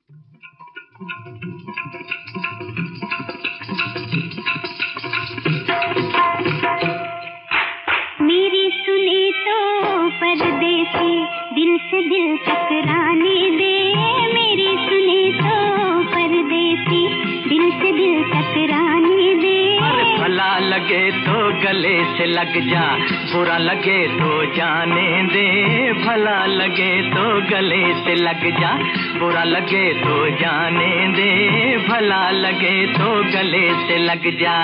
मेरी सुने तो परदेसी, दिल से दिल टकराने दे। मेरी सुने तो परदेसी, दिल से दिल टकराने दे। भला लगे तो गले से लग जा, बुरा लगे तो जाने दे। भला लगे तो गले से लग जा, बुरा लगे तो जाने दे। भला लगे तो गले से लग जा।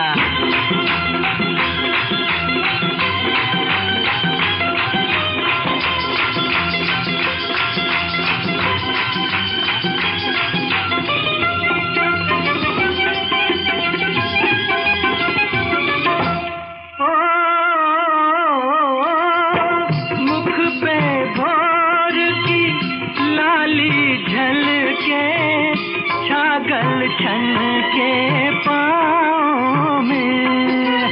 छागल छन के पाँव में,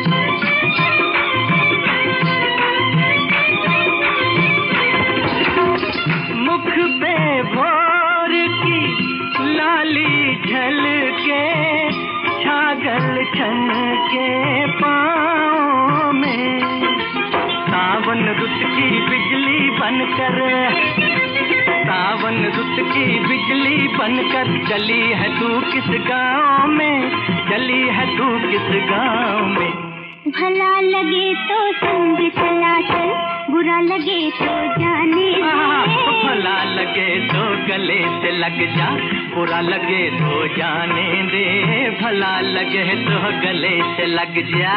मुख पे भोर की लाली झलके, छागल छन के पाँव में। सावन रुत की बिजली बनकर, सावन रुत की बिजली बनकर चली है तू किस गाँव में, चली है तू किस गाँव में। भला लगे तो संग चला चल, बुरा लगे तो जाने दे। भला लगे तो गले से लग जा, बुरा लगे तो जाने दे। भला लगे तो गले से लग जा।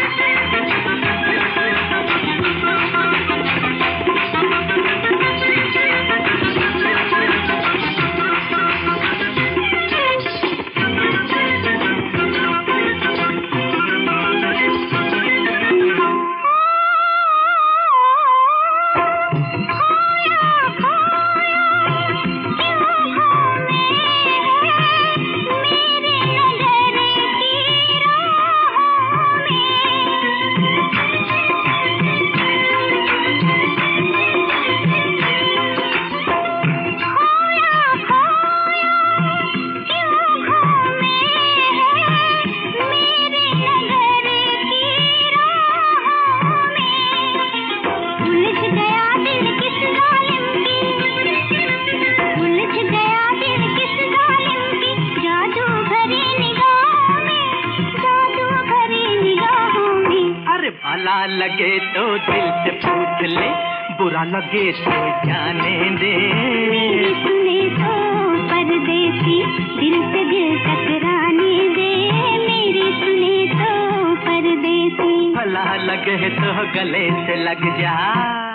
भला लगे तो दिल से पूछ ले, बुरा लगे तो जाने दे। मेरी सुने तो परदेसी, दिल से दिल टकराने दे। मेरी सुने तो परदेसी, भला लगे तो गले से लग जा।